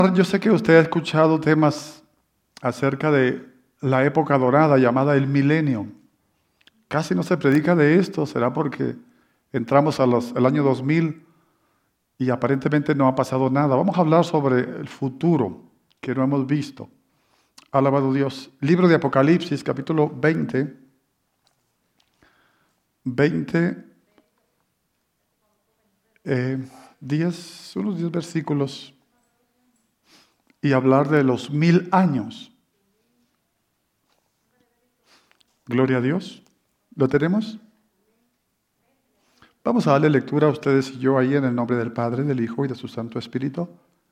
Yo sé que usted ha escuchado temas acerca de la época dorada llamada el milenio. Casi no se predica de esto, será porque entramos al año 2000 y aparentemente no ha pasado nada. Vamos a hablar sobre el futuro que no hemos visto. Alabado Dios. Libro de Apocalipsis, capítulo 20, unos 10 versículos, y hablar de los 1000 años. Gloria a Dios. ¿Lo tenemos? Vamos a darle lectura a ustedes y yo ahí en el nombre del Padre, del Hijo y de su Santo Espíritu.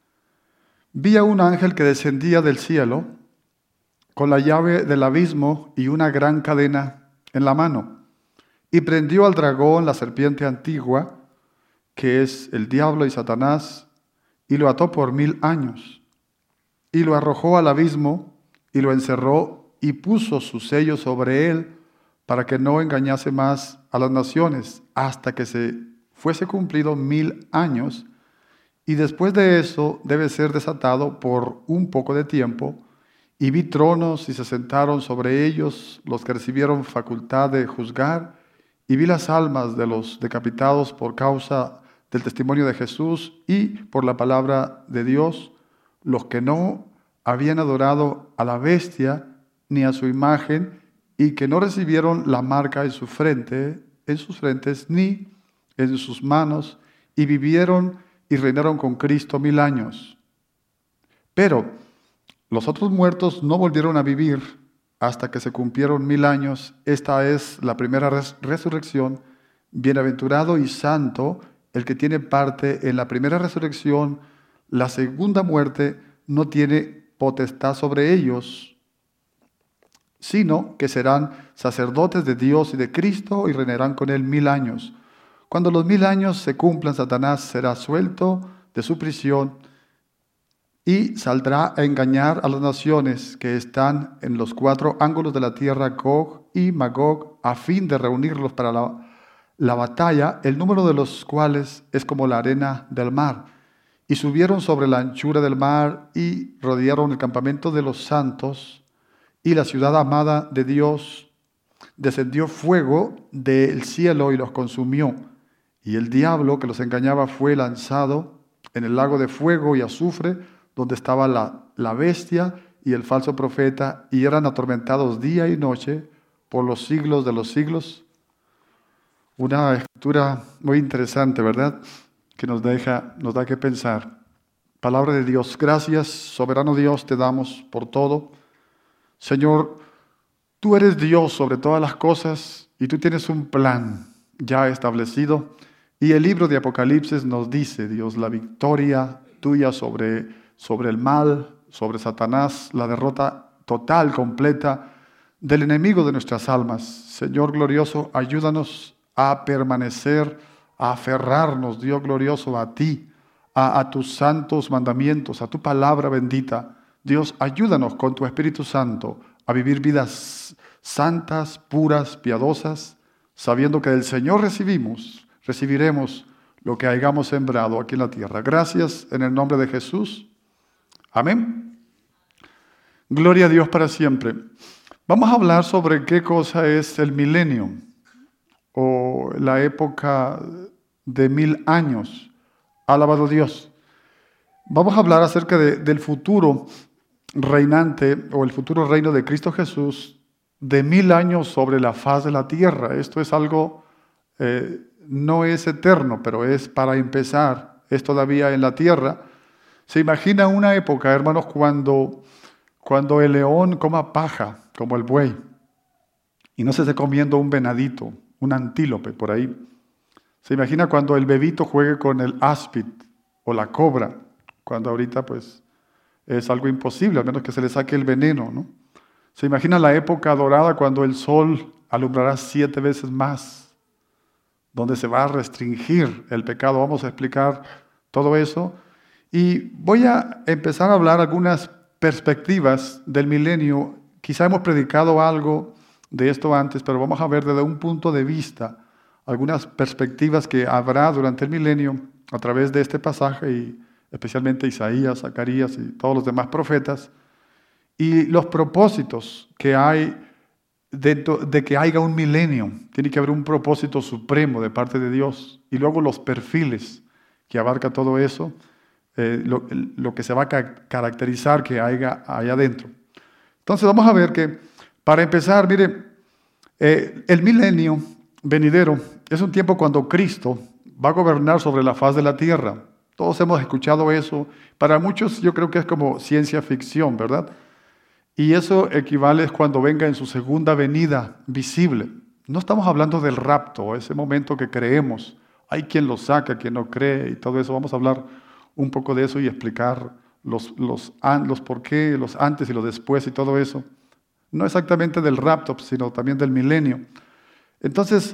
Vi a un ángel que descendía del cielo con la llave del abismo y una gran cadena en la mano, y prendió al dragón, la serpiente antigua, que es el diablo y Satanás, y lo ató por 1000 años, y lo arrojó al abismo, y lo encerró, y puso su sello sobre él, para que no engañase más a las naciones, hasta que se fuese cumplido 1000 años, y después de eso debe ser desatado por un poco de tiempo. Y vi tronos y se sentaron sobre ellos los que recibieron facultad de juzgar, y vi las almas de los decapitados por causa del testimonio de Jesús y por la palabra de Dios, los que no habían adorado a la bestia ni a su imagen, y que no recibieron la marca en sus frentes, ni en sus manos, y vivieron y reinaron con Cristo 1000 años. Pero los otros muertos no volvieron a vivir hasta que se cumplieron 1000 años. Esta es la primera resurrección. Bienaventurado y santo el que tiene parte en la primera resurrección. La segunda muerte no tiene potestad sobre ellos, sino que serán sacerdotes de Dios y de Cristo y reinarán con él 1000 años. Cuando los 1000 años se cumplan, Satanás será suelto de su prisión y saldrá a engañar a las naciones que están en los 4 ángulos de la tierra, Gog y Magog, a fin de reunirlos para la batalla, el número de los cuales es como la arena del mar. Y subieron sobre la anchura del mar y rodearon el campamento de los santos y la ciudad amada de Dios. Descendió fuego del cielo y los consumió. Y el diablo que los engañaba fue lanzado en el lago de fuego y azufre, donde estaba la bestia y el falso profeta, y eran atormentados día y noche por los siglos de los siglos. Una escritura muy interesante, ¿verdad? Que nos da que pensar. Palabra de Dios. Gracias, soberano Dios, te damos por todo. Señor, tú eres Dios sobre todas las cosas y tú tienes un plan ya establecido. Y el libro de Apocalipsis nos dice, Dios, la victoria tuya sobre el mal, sobre Satanás, la derrota total, completa del enemigo de nuestras almas. Señor glorioso, ayúdanos a permanecer, a aferrarnos, Dios glorioso, a ti, a tus santos mandamientos, a tu palabra bendita. Dios, ayúdanos con tu Espíritu Santo a vivir vidas santas, puras, piadosas, sabiendo que del Señor recibiremos lo que hayamos sembrado aquí en la tierra. Gracias en el nombre de Jesús. Amén. Gloria a Dios para siempre. Vamos a hablar sobre qué cosa es el milenio o la época de 1000 años. Alabado Dios. Vamos a hablar acerca del futuro reinante o el futuro reino de Cristo Jesús de 1000 años sobre la faz de la tierra. Esto es algo, no es eterno, pero es para empezar, es todavía en la tierra. ¿Se imagina una época, hermanos, cuando el león coma paja, como el buey, y no se esté comiendo un venadito, un antílope por ahí? ¿Se imagina cuando el bebito juegue con el áspid o la cobra? Cuando ahorita pues es algo imposible, al menos que se le saque el veneno, ¿no? ¿Se imagina la época dorada cuando el sol alumbrará 7 veces más, donde se va a restringir el pecado? Vamos a explicar todo eso. Y voy a empezar a hablar algunas perspectivas del milenio. Quizá hemos predicado algo de esto antes, pero vamos a ver desde un punto de vista algunas perspectivas que habrá durante el milenio a través de este pasaje y especialmente Isaías, Zacarías y todos los demás profetas, y los propósitos que hay dentro de que haya un milenio. Tiene que haber un propósito supremo de parte de Dios, y luego los perfiles que abarca todo eso, lo que se va a caracterizar que haya allá adentro. Entonces vamos a ver que, para empezar, mire, el milenio venidero es un tiempo cuando Cristo va a gobernar sobre la faz de la tierra. Todos hemos escuchado eso. Para muchos yo creo que es como ciencia ficción, ¿verdad? Y eso equivale cuando venga en su segunda venida visible. No estamos hablando del rapto, ese momento que creemos. Hay quien lo saca, quien no cree y todo eso. Vamos a hablar un poco de eso y explicar los por qué, los antes y los después y todo eso. No exactamente del rapto, sino también del milenio. Entonces,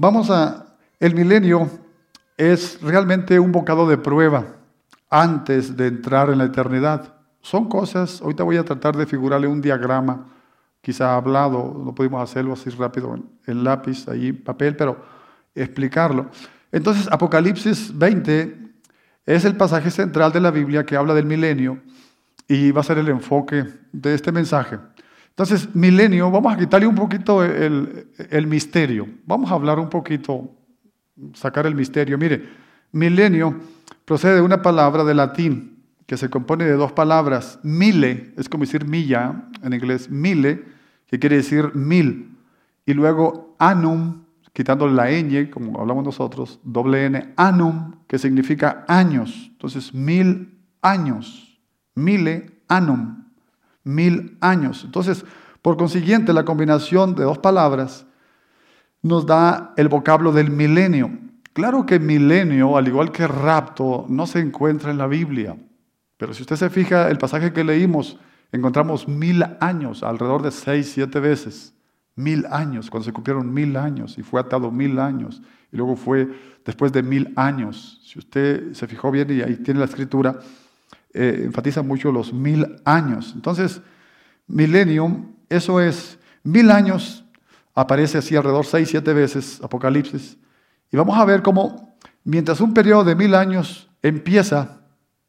el milenio es realmente un bocado de prueba antes de entrar en la eternidad. Son cosas, ahorita voy a tratar de figurarle un diagrama, quizá hablado, no pudimos hacerlo así rápido en lápiz, ahí papel, pero explicarlo. Entonces, Apocalipsis 20 es el pasaje central de la Biblia que habla del milenio y va a ser el enfoque de este mensaje. Entonces, milenio, vamos a quitarle un poquito el misterio. Vamos a hablar un poquito, sacar el misterio. Mire, milenio procede de una palabra de latín que se compone de dos palabras. Mille, es como decir milla en inglés, mille, que quiere decir mil. Y luego annum, quitándole la ñ, como hablamos nosotros, doble n, annum, que significa años. Entonces, 1000 años. Mille annum, 1000 años. Entonces, por consiguiente, la combinación de dos palabras nos da el vocablo del milenio. Claro que milenio, al igual que rapto, no se encuentra en la Biblia. Pero si usted se fija, el pasaje que leímos, encontramos 1000 años, alrededor de 6, 7 veces. 1000 años, cuando se cumplieron 1000 años, y fue atado 1000 años, y luego fue después de 1000 años. Si usted se fijó bien, y ahí tiene la escritura, enfatiza mucho los 1000 años. Entonces, millennium, eso es 1000 años, aparece así alrededor 6, 7 veces, Apocalipsis, y vamos a ver cómo, mientras un periodo de 1000 años empieza,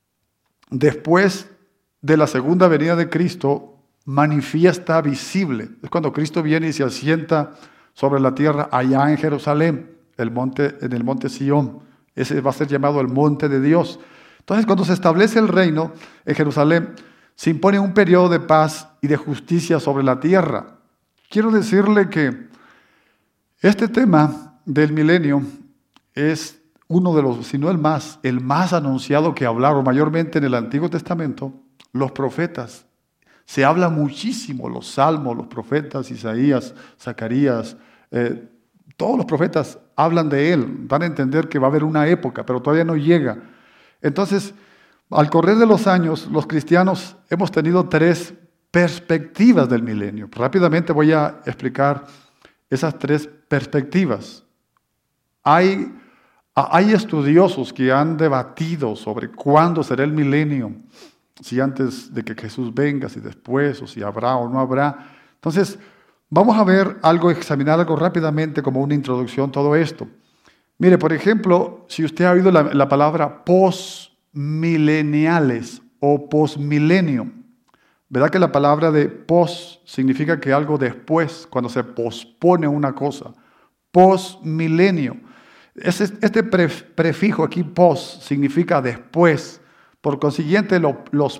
después de la segunda venida de Cristo, manifiesta visible. Es cuando Cristo viene y se asienta sobre la tierra allá en Jerusalén, en el monte Sión. Ese va a ser llamado el monte de Dios. Entonces, cuando se establece el reino en Jerusalén, se impone un periodo de paz y de justicia sobre la tierra. Quiero decirle que este tema del milenio es uno de los, si no el más anunciado que hablaron mayormente en el Antiguo Testamento, los profetas. Se habla muchísimo, los salmos, los profetas, Isaías, Zacarías, todos los profetas hablan de él, dan a entender que va a haber una época, pero todavía no llega. Entonces, al correr de los años, los cristianos hemos tenido 3 perspectivas del milenio. Rápidamente voy a explicar esas 3 perspectivas. Hay estudiosos que han debatido sobre cuándo será el milenio, si antes de que Jesús venga, si después, o si habrá o no habrá. Entonces, vamos a ver examinar algo rápidamente como una introducción a todo esto. Mire, por ejemplo, si usted ha oído la palabra postmileniales o postmilenio, ¿verdad que la palabra de post significa que algo después, cuando se pospone una cosa? Postmilenio. Este prefijo aquí, post, significa después. Por consiguiente, los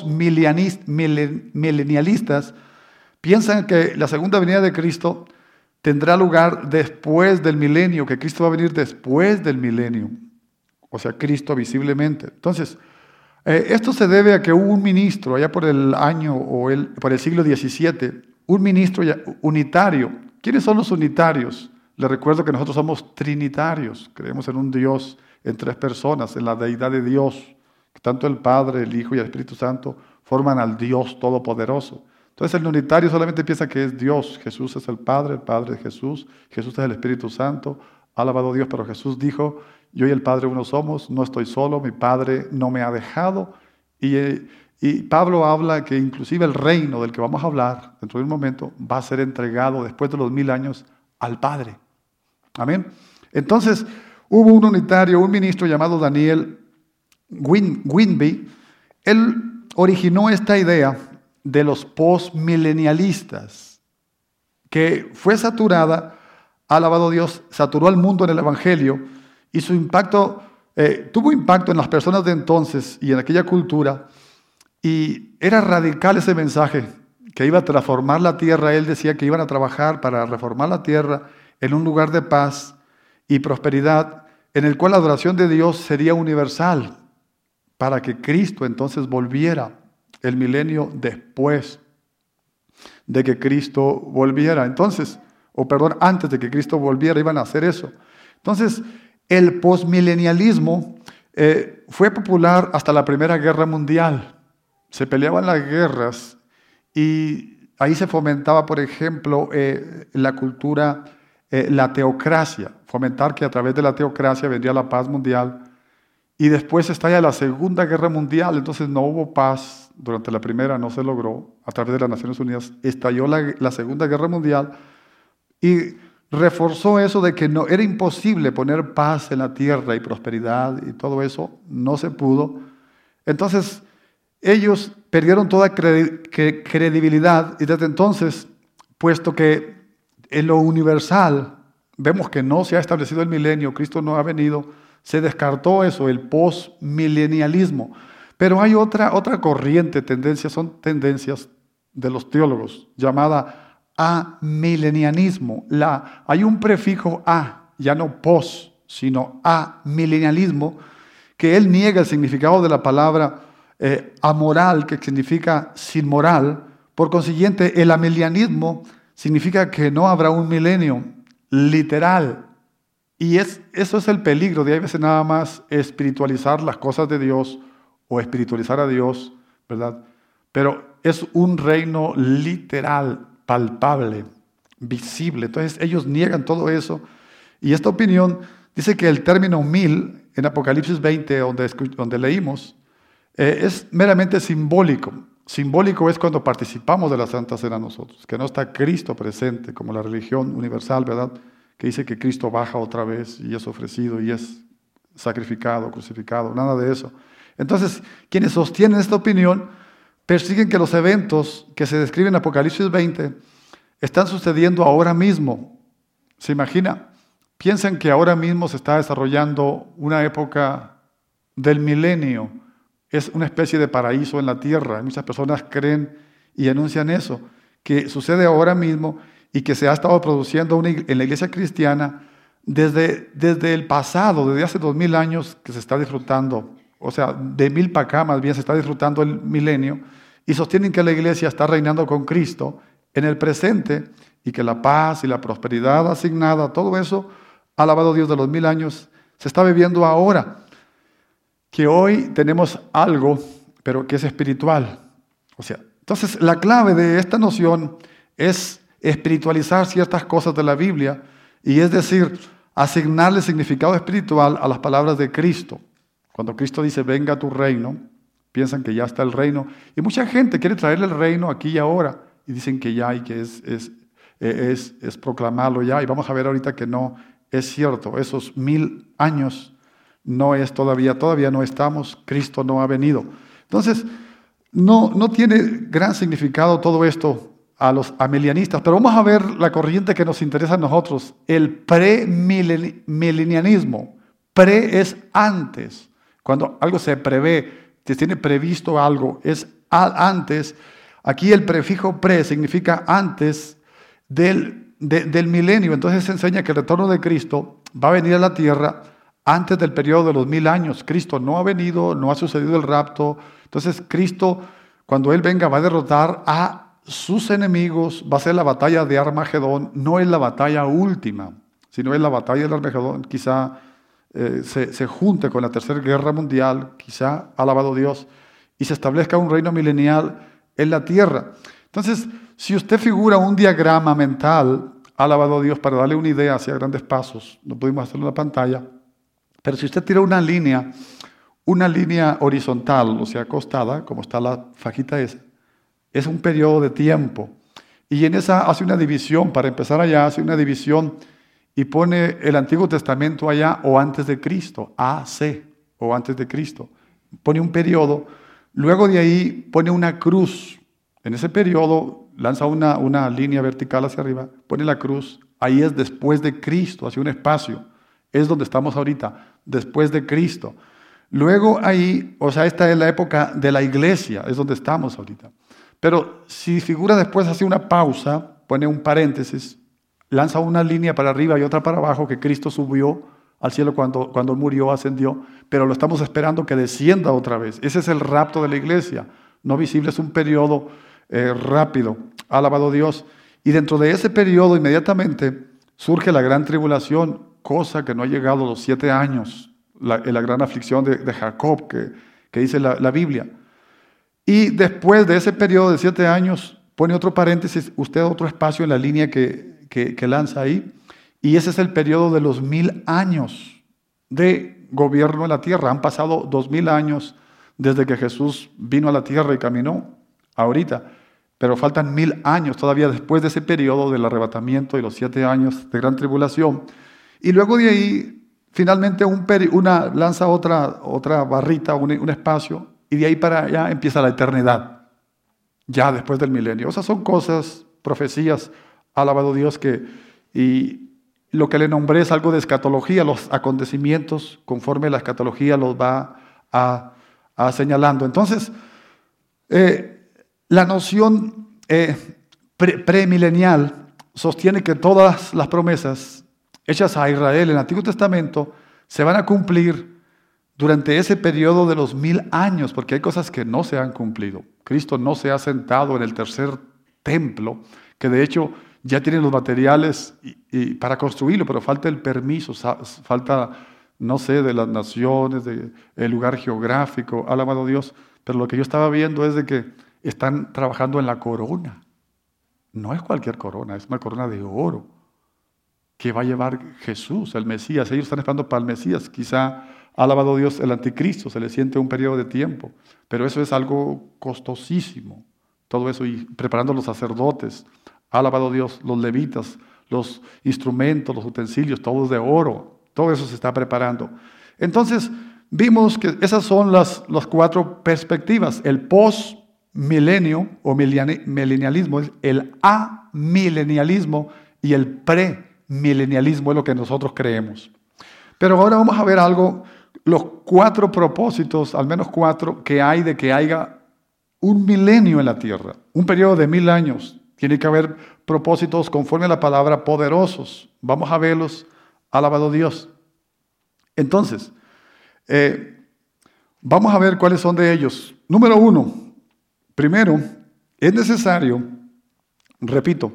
postmilenialistas piensan que la segunda venida de Cristo tendrá lugar después del milenio, que Cristo va a venir después del milenio. O sea, Cristo visiblemente. Entonces, esto se debe a que hubo un ministro allá por el año por el siglo XVII, un ministro unitario. ¿Quiénes son los unitarios? Les recuerdo que nosotros somos trinitarios, creemos en un Dios en 3 personas, en la deidad de Dios. Tanto el Padre, el Hijo y el Espíritu Santo forman al Dios Todopoderoso. Entonces el unitario solamente piensa que es Dios. Jesús es el Padre es Jesús es el Espíritu Santo. Alabado Dios, pero Jesús dijo, yo y el Padre uno somos, no estoy solo, mi Padre no me ha dejado. Y Pablo habla que inclusive el reino del que vamos a hablar dentro de un momento va a ser entregado después de los 1000 años al Padre. Amén. Entonces hubo un unitario, un ministro llamado Daniel, Whitby, él originó esta idea de los postmilenialistas, que fue saturada, alabado Dios, saturó al mundo en el Evangelio, y su impacto, tuvo impacto en las personas de entonces y en aquella cultura, y era radical ese mensaje, que iba a transformar la tierra. Él decía que iban a trabajar para reformar la tierra en un lugar de paz y prosperidad, en el cual la adoración de Dios sería universal, para que Cristo entonces volviera el milenio después de que Cristo volviera. Entonces, antes de que Cristo volviera, iban a hacer eso. Entonces, el postmilenialismo fue popular hasta la Primera Guerra Mundial. Se peleaban las guerras y ahí se fomentaba, por ejemplo, la cultura, la teocracia, fomentar que a través de la teocracia vendría la paz mundial. Y después estalla la Segunda Guerra Mundial, entonces no hubo paz. Durante la primera no se logró, a través de las Naciones Unidas estalló la Segunda Guerra Mundial y reforzó eso de que no era imposible poner paz en la tierra y prosperidad y todo eso, no se pudo. Entonces ellos perdieron toda credibilidad y desde entonces, puesto que en lo universal vemos que no se ha establecido el milenio, Cristo no ha venido, se descartó eso, el postmilenialismo. Pero hay otra corriente, son tendencias de los teólogos, llamada amilenianismo. Hay un prefijo a, ya no pos, sino amilenialismo, que él niega el significado de la palabra amoral, que significa sin moral. Por consiguiente, el amilenianismo significa que no habrá un milenio literal. Y eso es el peligro de a veces nada más espiritualizar las cosas de Dios o espiritualizar a Dios, ¿verdad? Pero es un reino literal, palpable, visible. Entonces ellos niegan todo eso. Y esta opinión dice que el término 1000 en Apocalipsis 20, donde leímos, es meramente simbólico. Simbólico es cuando participamos de la Santa Cena nosotros, que no está Cristo presente como la religión universal, ¿verdad? Que dice que Cristo baja otra vez y es ofrecido y es sacrificado, crucificado, nada de eso. Entonces, quienes sostienen esta opinión persiguen que los eventos que se describen en Apocalipsis 20 están sucediendo ahora mismo. ¿Se imagina? Piensan que ahora mismo se está desarrollando una época del milenio. Es una especie de paraíso en la tierra. Muchas personas creen y anuncian eso, que sucede ahora mismo y que se ha estado produciendo en la iglesia cristiana desde el pasado, desde hace 2000 años que se está disfrutando. O sea, de 1000 para acá más bien se está disfrutando el milenio y sostienen que la iglesia está reinando con Cristo en el presente y que la paz y la prosperidad asignada, todo eso, alabado Dios de los 1000 años, se está viviendo ahora. Que hoy tenemos algo, pero que es espiritual. O sea, entonces la clave de esta noción es espiritualizar ciertas cosas de la Biblia y es decir, asignarle significado espiritual a las palabras de Cristo. Cuando Cristo dice, venga a tu reino, piensan que ya está el reino. Y mucha gente quiere traerle el reino aquí y ahora. Y dicen que ya y que es proclamarlo ya. Y vamos a ver ahorita que no es cierto. Esos 1000 años no es todavía no estamos. Cristo no ha venido. Entonces, no tiene gran significado todo esto a los amilianistas. Pero vamos a ver la corriente que nos interesa a nosotros. El premilenianismo. Pre es antes. Cuando algo se prevé, se tiene previsto algo, es antes. Aquí el prefijo pre significa antes del milenio. Entonces se enseña que el retorno de Cristo va a venir a la tierra antes del periodo de los 1000 años. Cristo no ha venido, no ha sucedido el rapto. Entonces Cristo, cuando Él venga, va a derrotar a sus enemigos. Va a ser la batalla de Armagedón. No es la batalla última, sino es la batalla de Armagedón. Quizá se junte con la Tercera Guerra Mundial, quizá, alabado Dios, y se establezca un reino milenial en la tierra. Entonces, si usted figura un diagrama mental, alabado Dios, para darle una idea hacia grandes pasos, no pudimos hacerlo en la pantalla, pero si usted tira una línea horizontal, o sea, acostada, como está la fajita esa, es un periodo de tiempo, y en esa hace una división, para empezar allá, hace una división y pone el Antiguo Testamento allá o antes de Cristo, AC, o antes de Cristo. pone un periodo, luego de ahí pone una cruz. En ese periodo lanza una línea vertical hacia arriba, pone la cruz, ahí es después de Cristo, hace un espacio, es donde estamos ahorita, después de Cristo. Luego ahí, o sea, esta es la época de la iglesia, es donde estamos ahorita. Pero si figura después, hace una pausa, pone un paréntesis, lanza una línea para arriba y otra para abajo, que Cristo subió al cielo cuando murió, ascendió, pero lo estamos esperando que descienda otra vez. Ese es el rapto de la iglesia, no visible, es un periodo rápido, alabado Dios. Y dentro de ese periodo inmediatamente surge la gran tribulación, cosa que no ha llegado a los 7 años, la gran aflicción de Jacob que dice la Biblia. Y después de ese periodo de 7 años, pone otro paréntesis, usted otro espacio en la línea que lanza ahí, y ese es el periodo de los 1000 años de gobierno en la tierra. Han pasado 2000 años desde que Jesús vino a la tierra y caminó, ahorita, pero faltan 1000 años todavía después de ese periodo del arrebatamiento y los 7 años de gran tribulación. Y luego de ahí, finalmente lanza otra barrita, un espacio, y de ahí para allá empieza la eternidad, ya después del milenio. Esas son cosas, profecías, alabado Dios, y lo que le nombré es algo de escatología, los acontecimientos conforme la escatología los va a señalando. Entonces, la noción premilenial sostiene que todas las promesas hechas a Israel en el Antiguo Testamento se van a cumplir durante ese periodo de los 1000 años, porque hay cosas que no se han cumplido. Cristo no se ha sentado en el tercer templo, que de hecho ya tienen los materiales para construirlo, pero falta el permiso, falta, no sé, de las naciones, el lugar geográfico, alabado Dios. Pero lo que yo estaba viendo es de que están trabajando en la corona. No es cualquier corona, es una corona de oro que va a llevar Jesús, el Mesías. Ellos están esperando para el Mesías. Quizá, alabado Dios, el anticristo, se le siente un periodo de tiempo. Pero eso es algo costosísimo. Todo eso, y preparando los sacerdotes, alabado Dios, los levitas, los instrumentos, los utensilios, todos de oro. Todo eso se está preparando. Entonces, vimos que esas son las 4 perspectivas. El post-milenio o milenialismo, el amilenialismo y el premilenialismo es lo que nosotros creemos. Pero ahora vamos a ver algo, los 4 propósitos, al menos 4, que hay de que haya un milenio en la tierra, un periodo de 1000 años. Tiene que haber propósitos conforme a la palabra poderosos. Vamos a verlos, alabado Dios. Entonces, vamos a ver cuáles son de ellos. Número 1, primero, es necesario, repito,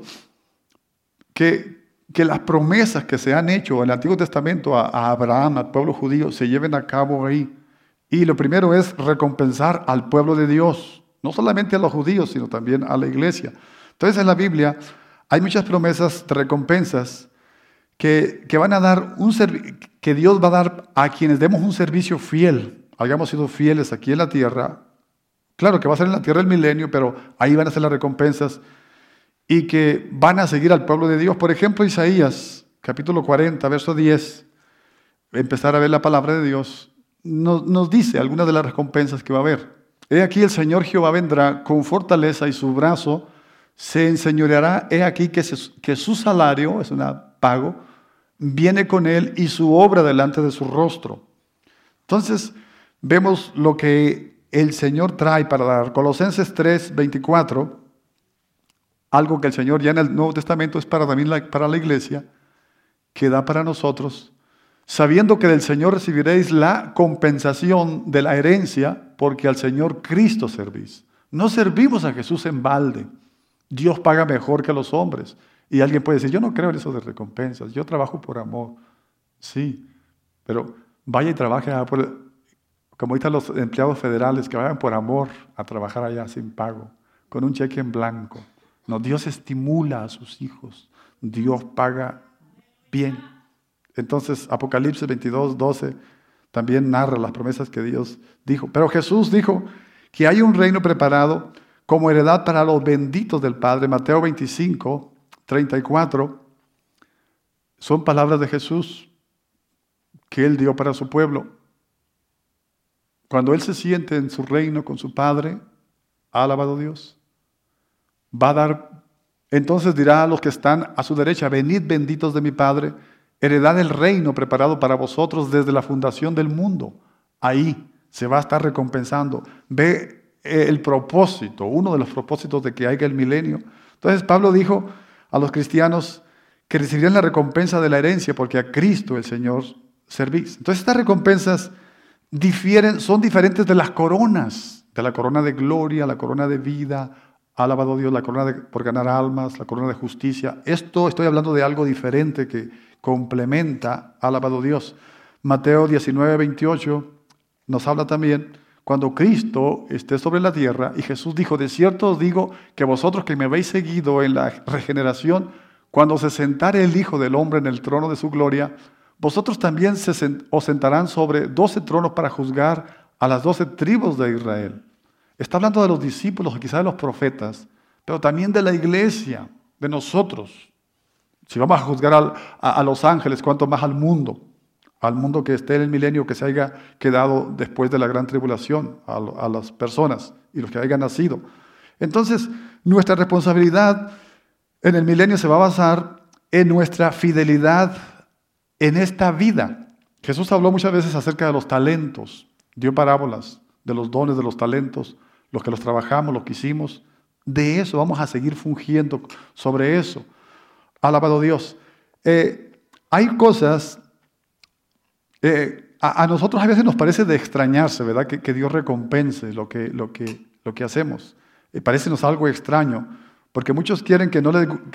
que las promesas que se han hecho en el Antiguo Testamento a Abraham, al pueblo judío, se lleven a cabo ahí. Y lo primero es recompensar al pueblo de Dios, no solamente a los judíos, sino también a la iglesia. Entonces en la Biblia hay muchas promesas de recompensas que van a dar que Dios va a dar a quienes demos un servicio fiel, hayamos sido fieles aquí en la tierra. Claro que va a ser en la tierra el milenio, pero ahí van a ser las recompensas y que van a seguir al pueblo de Dios. Por ejemplo, Isaías, capítulo 40, verso 10, empezar a ver la palabra de Dios, nos dice algunas de las recompensas que va a haber. He aquí el Señor Jehová vendrá con fortaleza y su brazo se enseñoreará. He aquí que su salario, es un pago, viene con él y su obra delante de su rostro. Entonces, vemos lo que el Señor trae para dar. Colosenses 3, 24, algo que el Señor ya en el Nuevo Testamento es también para la iglesia, que da para nosotros, sabiendo que del Señor recibiréis la compensación de la herencia, porque al Señor Cristo servís. No servimos a Jesús en balde. Dios paga mejor que los hombres. Y alguien puede decir, yo no creo en eso de recompensas, yo trabajo por amor. Sí, pero vaya y trabaje, como ahorita los empleados federales, que vayan por amor a trabajar allá sin pago, con un cheque en blanco. No, Dios estimula a sus hijos, Dios paga bien. Entonces, Apocalipsis 22, 12 también narra las promesas que Dios dijo. Pero Jesús dijo que hay un reino preparado como heredad para los benditos del Padre. Mateo 25, 34, son palabras de Jesús que Él dio para su pueblo. cuando Él se siente en su reino con su Padre, ha alabado Dios, va a dar, entonces dirá a los que están a su derecha, venid benditos de mi Padre, heredad el reino preparado para vosotros desde la fundación del mundo. Ahí se va a estar recompensando. Ve el propósito, uno de los propósitos de que haya el milenio. Entonces Pablo dijo a los cristianos que recibirían la recompensa de la herencia porque a Cristo el Señor servís. Entonces estas recompensas son diferentes de las coronas, de la corona de gloria, la corona de vida, alabado Dios, la corona por ganar almas, la corona de justicia. Esto estoy hablando de algo diferente que complementa, alabado Dios. Mateo 19:28 nos habla también cuando Cristo esté sobre la tierra y Jesús dijo, de cierto os digo que vosotros que me habéis seguido en la regeneración, cuando se sentare el Hijo del Hombre en el trono de su gloria, vosotros también os sentarán sobre 12 tronos para juzgar a las 12 tribus de Israel. Está hablando de los discípulos, quizás de los profetas, pero también de la iglesia, de nosotros. Si vamos a juzgar a los ángeles, cuánto más al mundo que esté en el milenio, que se haya quedado después de la gran tribulación, a las personas y los que hayan nacido. Entonces, nuestra responsabilidad en el milenio se va a basar en nuestra fidelidad en esta vida. Jesús habló muchas veces acerca de los talentos, dio parábolas de los dones, de los talentos, los que los trabajamos, los que hicimos. De eso vamos a seguir fungiendo sobre eso. Alabado Dios. Hay cosas, a nosotros a veces nos parece de extrañarse, ¿verdad? Que Dios recompense lo que hacemos. Parecenos algo extraño, porque muchos quieren que no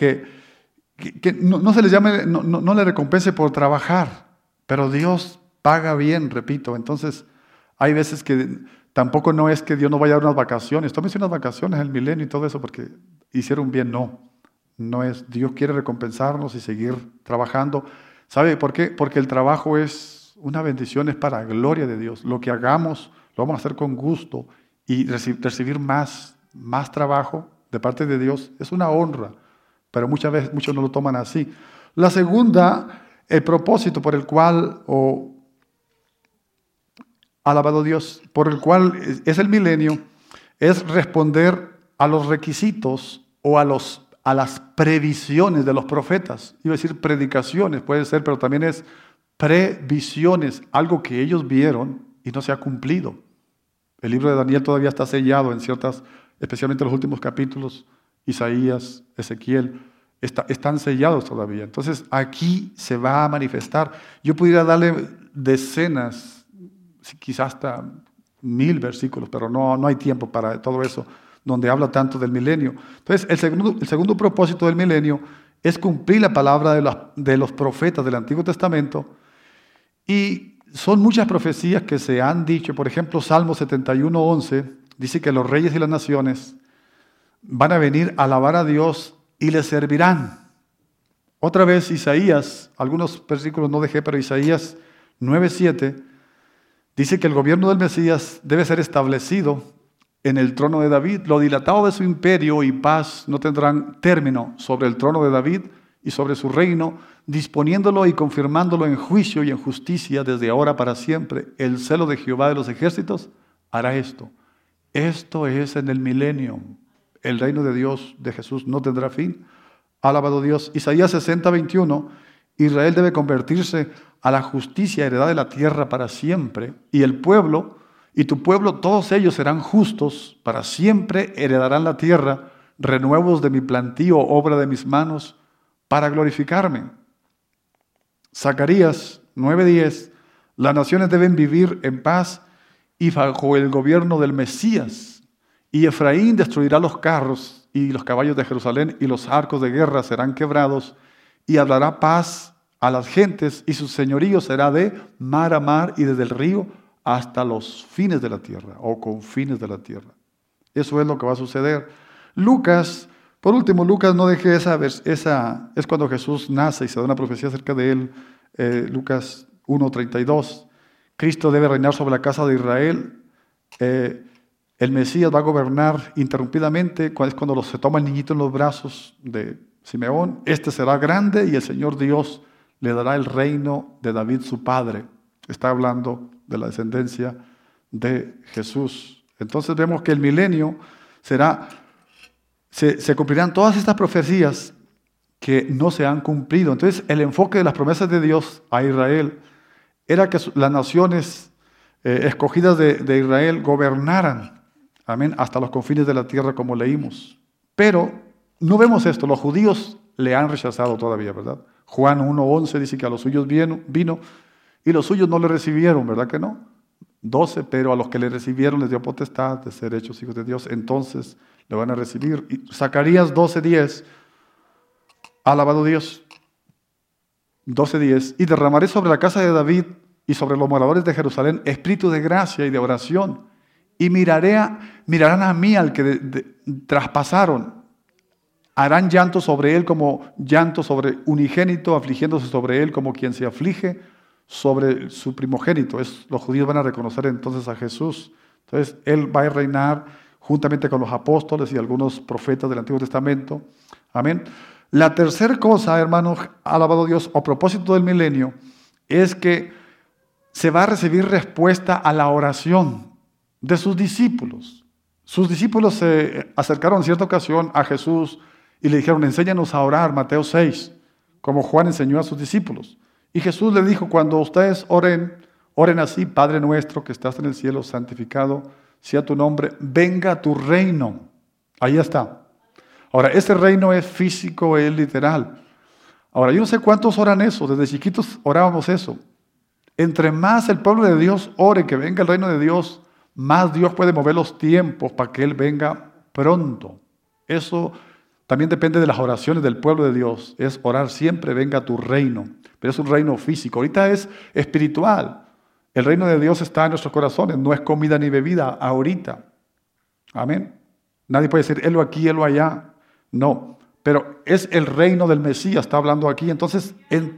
se les llame, no le recompense por trabajar, pero Dios paga bien, repito. Entonces, hay veces que tampoco no es que Dios no vaya a dar unas vacaciones. Tómense unas vacaciones, el milenio y todo eso, porque hicieron bien, no. No es, Dios quiere recompensarnos y seguir trabajando. ¿Sabe por qué? Porque el trabajo es una bendición, es para gloria de Dios. Lo que hagamos, lo vamos a hacer con gusto y recibir más trabajo de parte de Dios es una honra, pero muchas veces muchos no lo toman así. La segunda, el propósito por el cual, alabado Dios, por el cual es el milenio, es responder a los requisitos o a las previsiones de los profetas. Iba a decir predicaciones, puede ser, pero también es previsiones, algo que ellos vieron y no se ha cumplido. El libro de Daniel todavía está sellado en ciertas, especialmente los últimos capítulos, Isaías, Ezequiel, están sellados todavía. Entonces aquí se va a manifestar. Yo pudiera darle decenas, quizás hasta 1000 versículos, pero no hay tiempo para todo eso, donde habla tanto del milenio. Entonces el segundo propósito del milenio es cumplir la palabra de los profetas del Antiguo Testamento. Y son muchas profecías que se han dicho. Por ejemplo, Salmo 71:11 dice que los reyes y las naciones van a venir a alabar a Dios y le servirán. Otra vez Isaías, algunos versículos no dejé, pero Isaías 9:7 dice que el gobierno del Mesías debe ser establecido en el trono de David. Lo dilatado de su imperio y paz no tendrán término sobre el trono de David y sobre su reino, disponiéndolo y confirmándolo en juicio y en justicia desde ahora para siempre. El celo de Jehová de los ejércitos hará esto. Esto es en el milenio. El reino de Dios, de Jesús, no tendrá fin. Alabado Dios. Isaías 60:21, Israel debe convertirse a la justicia, heredad de la tierra para siempre. Y el pueblo, y tu pueblo, todos ellos serán justos, para siempre heredarán la tierra, renuevos de mi plantío, obra de mis manos, para glorificarme. Zacarías 9:10, las naciones deben vivir en paz y bajo el gobierno del Mesías. Y Efraín destruirá los carros y los caballos de Jerusalén, y los arcos de guerra serán quebrados, y hablará paz a las gentes, y su señorío será de mar a mar y desde el río hasta los fines de la tierra, o confines de la tierra. Eso es lo que va a suceder. Lucas, por último, Lucas no deje es cuando Jesús nace y se da una profecía acerca de él. Lucas 1:32. Cristo debe reinar sobre la casa de Israel. El Mesías va a gobernar interrumpidamente. Es cuando se toma el niñito en los brazos de Simeón. Este será grande y el Señor Dios le dará el reino de David su padre. Está hablando de la descendencia de Jesús. Entonces vemos que el milenio se cumplirán todas estas profecías que no se han cumplido. Entonces el enfoque de las promesas de Dios a Israel era que las naciones escogidas de Israel gobernaran, amén, hasta los confines de la tierra, como leímos. Pero no vemos esto, los judíos le han rechazado todavía, ¿verdad? Juan 1:11 dice que a los suyos vino y los suyos no le recibieron, ¿verdad que no? 12, pero a los que le recibieron les dio potestad de ser hechos hijos de Dios, entonces le van a recibir. Y Zacarías 12:10, alabado Dios, 12:10, y derramaré sobre la casa de David y sobre los moradores de Jerusalén espíritu de gracia y de oración, y mirarán a mí al que traspasaron. Harán llanto sobre él como llanto sobre unigénito, afligiéndose sobre él como quien se aflige sobre su primogénito. Los judíos van a reconocer entonces a Jesús. Entonces él va a reinar juntamente con los apóstoles y algunos profetas del Antiguo Testamento. Amén. La tercera cosa, hermanos, alabado Dios, o propósito del milenio, es que se va a recibir respuesta a la oración de sus discípulos. Sus discípulos se acercaron en cierta ocasión a Jesús y le dijeron, enséñanos a orar, Mateo 6, como Juan enseñó a sus discípulos. Y Jesús le dijo, cuando ustedes oren así, Padre nuestro que estás en el cielo, santificado sea tu nombre, venga tu reino. Ahí está. Ahora, ese reino es físico, es literal. Ahora, yo no sé cuántos oran eso, desde chiquitos orábamos eso. Entre más el pueblo de Dios ore que venga el reino de Dios, más Dios puede mover los tiempos para que Él venga pronto. Eso también depende de las oraciones del pueblo de Dios. Es orar siempre, venga tu reino. Pero es un reino físico. Ahorita es espiritual. El reino de Dios está en nuestros corazones. No es comida ni bebida ahorita. Amén. Nadie puede decir, helo aquí, helo allá. No. Pero es el reino del Mesías, está hablando aquí. Entonces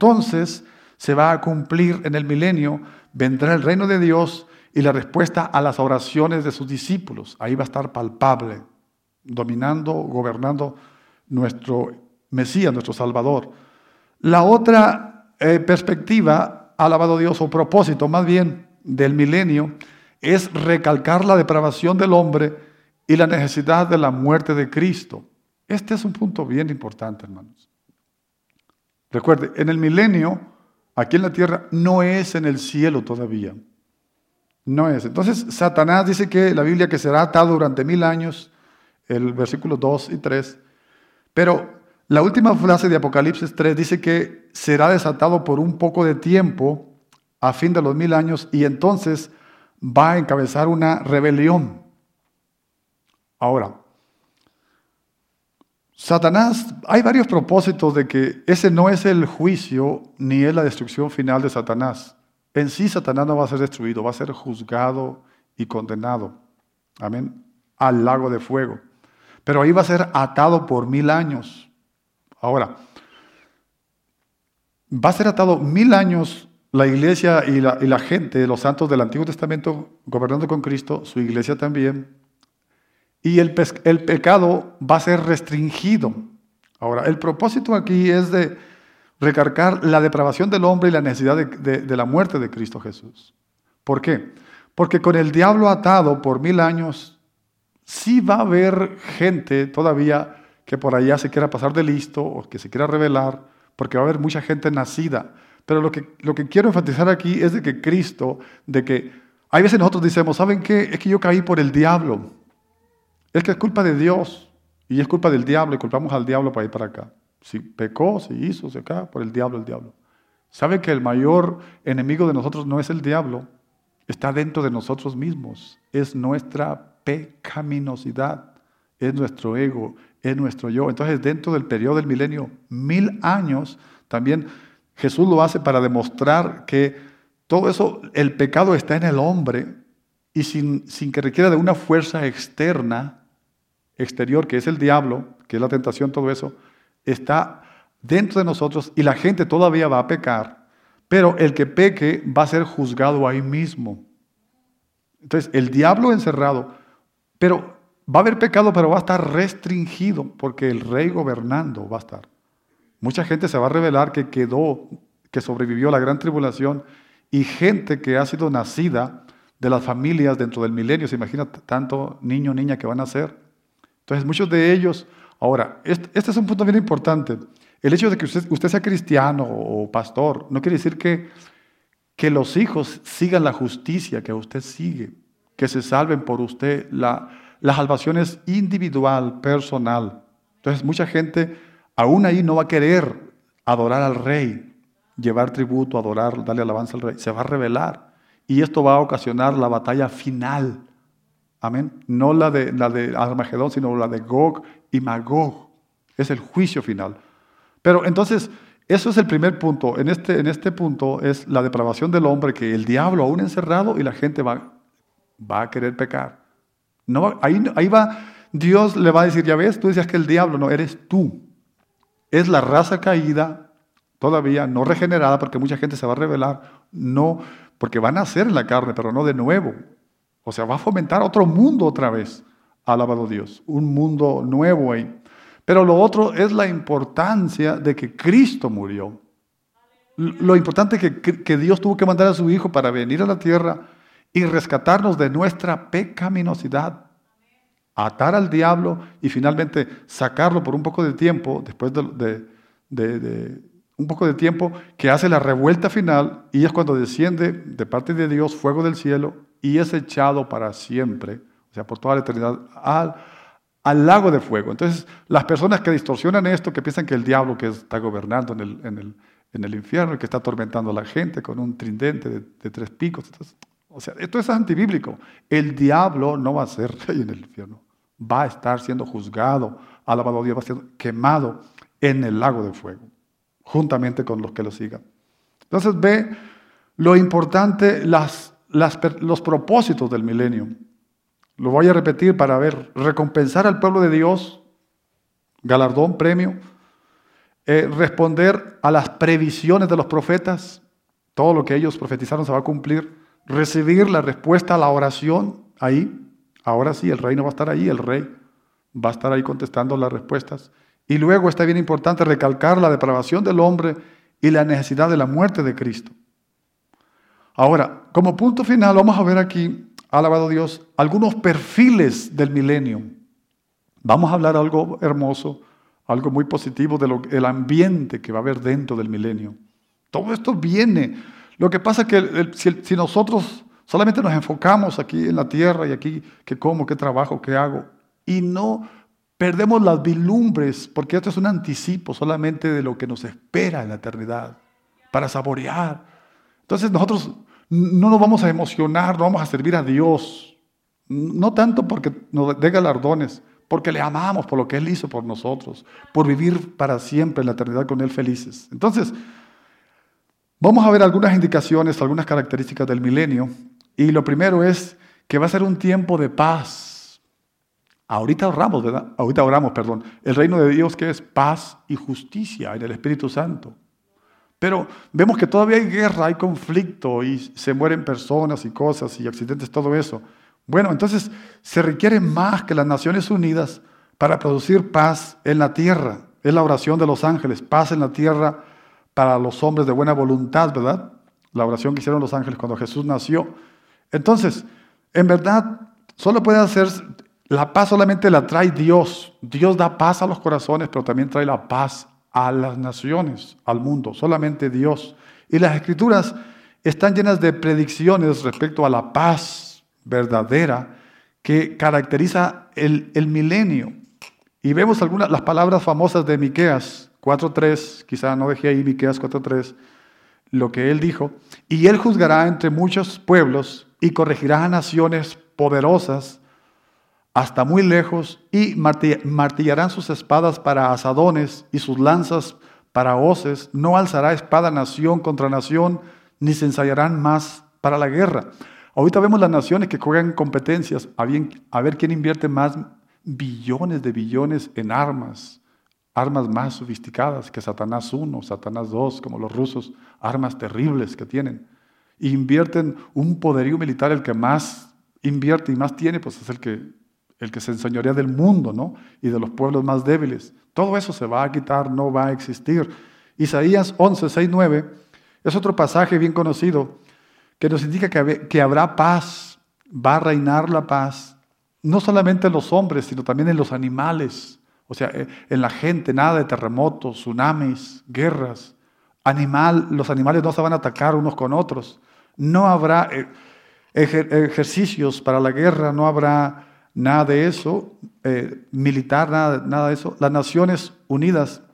se va a cumplir en el milenio. Vendrá el reino de Dios y la respuesta a las oraciones de sus discípulos. Ahí va a estar palpable. Dominando, gobernando nuestro Mesías, nuestro Salvador. La otra perspectiva, alabado Dios, o propósito más bien del milenio, es recalcar la depravación del hombre y la necesidad de la muerte de Cristo. Este es un punto bien importante, hermanos. Recuerde, en el milenio, aquí en la tierra, no es en el cielo todavía. No es. Entonces, Satanás dice que la Biblia que será atado durante 1000 años, el versículo 2 y 3, pero la última frase de Apocalipsis 3 dice que será desatado por un poco de tiempo a fin de los 1000 años y entonces va a encabezar una rebelión. Ahora, Satanás, hay varios propósitos de que ese no es el juicio ni es la destrucción final de Satanás. En sí, Satanás no va a ser destruido, va a ser juzgado y condenado. Amén. Al lago de fuego. Pero ahí va a ser atado por 1000 años. Ahora, va a ser atado 1000 años la iglesia y la gente, los santos del Antiguo Testamento, gobernando con Cristo, su iglesia también. Y el pecado va a ser restringido. Ahora, el propósito aquí es de recargar la depravación del hombre y la necesidad de la muerte de Cristo Jesús. ¿Por qué? Porque con el diablo atado por 1000 años, sí va a haber gente todavía que por allá se quiera pasar de listo o que se quiera rebelar, porque va a haber mucha gente nacida. Pero lo que quiero enfatizar aquí es de que Cristo, de que hay veces nosotros decimos, ¿saben qué? Es que yo caí por el diablo. Es que es culpa de Dios y es culpa del diablo y culpamos al diablo para ir para acá. Si pecó, si hizo, si acá, por el diablo, el diablo. ¿Sabe que el mayor enemigo de nosotros no es el diablo? Está dentro de nosotros mismos. Es nuestra pecaminosidad, es nuestro ego, es nuestro yo. Entonces, dentro del periodo del milenio, 1000 años, también Jesús lo hace para demostrar que todo eso, el pecado está en el hombre y sin que requiera de una fuerza exterior, que es el diablo, que es la tentación, todo eso, está dentro de nosotros y la gente todavía va a pecar, pero el que peque va a ser juzgado ahí mismo. Entonces, el diablo encerrado, pero va a haber pecado, pero va a estar restringido, porque el rey gobernando va a estar. Mucha gente se va a revelar que sobrevivió a la gran tribulación, y gente que ha sido nacida de las familias dentro del milenio. Se imagina tanto niño o niña que van a ser. Entonces, muchos de ellos... Ahora, este es un punto bien importante. El hecho de que usted sea cristiano o pastor no quiere decir que los hijos sigan la justicia que usted sigue, que se salven por usted. La salvación es individual, personal. Entonces, mucha gente aún ahí no va a querer adorar al rey, llevar tributo, adorar, darle alabanza al rey. Se va a rebelar. Y esto va a ocasionar la batalla final. Amén. No la de Armagedón, sino la de Gog y Magog. Es el juicio final. Pero entonces, eso es el primer punto. En este punto es la depravación del hombre, que el diablo aún encerrado y la gente va a querer pecar. No, ahí va, Dios le va a decir, ya ves, tú decías que el diablo, no, eres tú. Es la raza caída, todavía no regenerada, porque mucha gente se va a rebelar, no, porque van a nacer en la carne, pero no de nuevo. O sea, va a fomentar otro mundo otra vez. Alabado Dios, un mundo nuevo ahí. Pero lo otro es la importancia de que Cristo murió. Lo importante es que Dios tuvo que mandar a su Hijo para venir a la tierra y rescatarnos de nuestra pecaminosidad. Atar al diablo y finalmente sacarlo por un poco de tiempo, después de un poco de tiempo, que hace la revuelta final, y es cuando desciende de parte de Dios fuego del cielo y es echado para siempre, o sea, por toda la eternidad, al lago de fuego. Entonces, las personas que distorsionan esto, que piensan que el diablo que está gobernando en el infierno, que está atormentando a la gente con un tridente de 3 picos, entonces, o sea, esto es antibíblico. El diablo no va a ser rey en el infierno. Va a estar siendo juzgado, alabado Dios, va a ser quemado en el lago de fuego, juntamente con los que lo sigan. Entonces ve lo importante, los propósitos del milenio. Lo voy a repetir para ver, recompensar al pueblo de Dios, galardón, premio, responder a las previsiones de los profetas, todo lo que ellos profetizaron se va a cumplir, recibir la respuesta a la oración ahí, ahora sí, el reino va a estar ahí, el rey va a estar ahí contestando las respuestas. Y luego está bien importante recalcar la depravación del hombre y la necesidad de la muerte de Cristo. Ahora, como punto final, vamos a ver aquí, alabado Dios, algunos perfiles del milenio. Vamos a hablar algo hermoso, algo muy positivo del ambiente que va a haber dentro del milenio. Todo esto viene. Lo que pasa es que si nosotros solamente nos enfocamos aquí en la tierra y aquí, qué como, qué trabajo, qué hago, y no perdemos las vislumbres, porque esto es un anticipo solamente de lo que nos espera en la eternidad, para saborear. Entonces nosotros no nos vamos a emocionar, no vamos a servir a Dios, no tanto porque nos dé galardones, porque le amamos por lo que Él hizo por nosotros, por vivir para siempre en la eternidad con Él felices. Entonces, vamos a ver algunas indicaciones, algunas características del milenio, y lo primero es que va a ser un tiempo de paz. Ahorita oramos, ¿verdad? El reino de Dios, que es paz y justicia en el Espíritu Santo. Pero vemos que todavía hay guerra, hay conflicto y se mueren personas y cosas y accidentes, todo eso. Bueno, entonces se requiere más que las Naciones Unidas para producir paz en la tierra. Es la oración de los ángeles, paz en la tierra para los hombres de buena voluntad, ¿verdad? La oración que hicieron los ángeles cuando Jesús nació. Entonces, en verdad, solo puede hacer, la paz solamente la trae Dios. Dios da paz a los corazones, pero también trae la paz a las naciones, al mundo, solamente Dios. Y las Escrituras están llenas de predicciones respecto a la paz verdadera que caracteriza el milenio. Y vemos las palabras famosas de Miqueas 4:3, quizá no dejé ahí Miqueas 4:3, lo que él dijo, y él juzgará entre muchos pueblos y corregirá a naciones poderosas hasta muy lejos, y martillarán sus espadas para asadones y sus lanzas para hoces. No alzará espada nación contra nación, ni se ensayarán más para la guerra. Ahorita vemos las naciones que juegan competencias a ver quién invierte más billones de billones en armas más sofisticadas que Satanás 1, Satanás 2, como los rusos, armas terribles que tienen. E invierten un poderío militar, el que más invierte y más tiene, pues es el que se enseñorea del mundo, ¿no? Y de los pueblos más débiles. Todo eso se va a quitar, no va a existir. Isaías 11, 6, 9 es otro pasaje bien conocido que nos indica que habrá paz va a reinar la paz, no solamente en los hombres, sino también en los animales. O sea, en la gente, nada de terremotos, tsunamis, guerras. Los animales no se van a atacar unos con otros. No habrá ejercicios para la guerra, no habrá nada de eso, militar, nada de eso. Las Naciones Unidas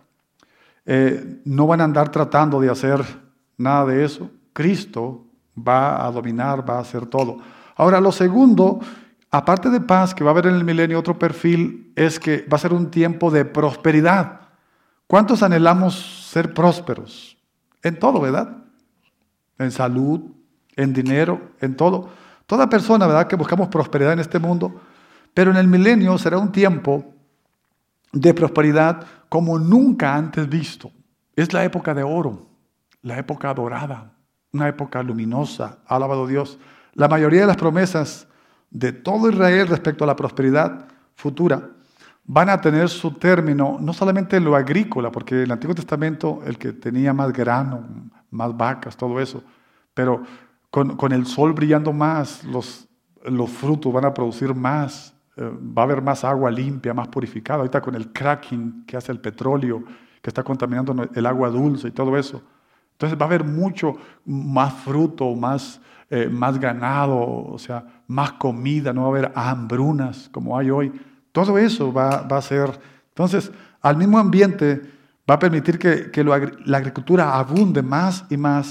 no van a andar tratando de hacer nada de eso. Cristo va a dominar, va a hacer todo. Ahora, lo segundo, aparte de paz, que va a haber en el milenio otro perfil, es que va a ser un tiempo de prosperidad. ¿Cuántos anhelamos ser prósperos? En todo, ¿verdad? En salud, en dinero, en todo. Toda persona, ¿verdad?, que buscamos prosperidad en este mundo, pero en el milenio será un tiempo de prosperidad como nunca antes visto. Es la época de oro, la época dorada, una época luminosa, alabado Dios. La mayoría de las promesas de todo Israel respecto a la prosperidad futura van a tener su término, no solamente en lo agrícola, porque en el Antiguo Testamento el que tenía más grano, más vacas, todo eso, pero con el sol brillando más, los frutos van a producir más, va a haber más agua limpia, más purificada. Ahorita con el cracking que hace el petróleo, que está contaminando el agua dulce y todo eso. Entonces va a haber mucho más fruto, más ganado, o sea, más comida, no va a haber hambrunas como hay hoy. Todo eso va a ser. Entonces, al mismo ambiente va a permitir que la agricultura abunde más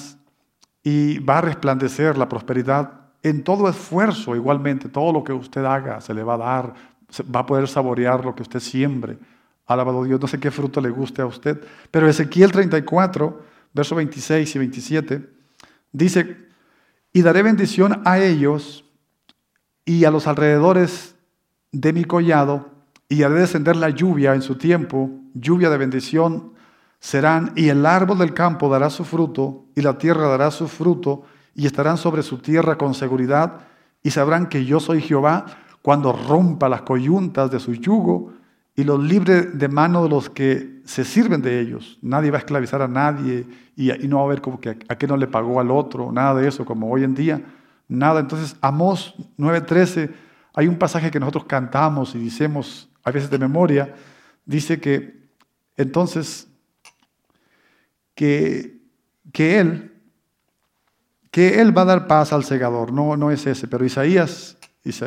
y va a resplandecer la prosperidad en todo esfuerzo igualmente. Todo lo que usted haga se le va a dar, va a poder saborear lo que usted siembre. Alabado Dios, no sé qué fruto le guste a usted, pero Ezequiel 34, versos 26 y 27, dice: y daré bendición a ellos y a los alrededores de mi collado, y haré descender la lluvia en su tiempo, lluvia de bendición serán, y el árbol del campo dará su fruto, y la tierra dará su fruto, y estarán sobre su tierra con seguridad, y sabrán que yo soy Jehová, cuando rompa las coyuntas de su yugo, y los libre de mano de los que se sirven de ellos. Nadie va a esclavizar a nadie, y no va a ver como que a qué no le pagó al otro, nada de eso, como hoy en día, nada. Entonces, Amós 9:13, hay un pasaje que nosotros cantamos y decimos, a veces de memoria, dice que, entonces, que Él va a dar paz al segador, no es ese, pero Isaías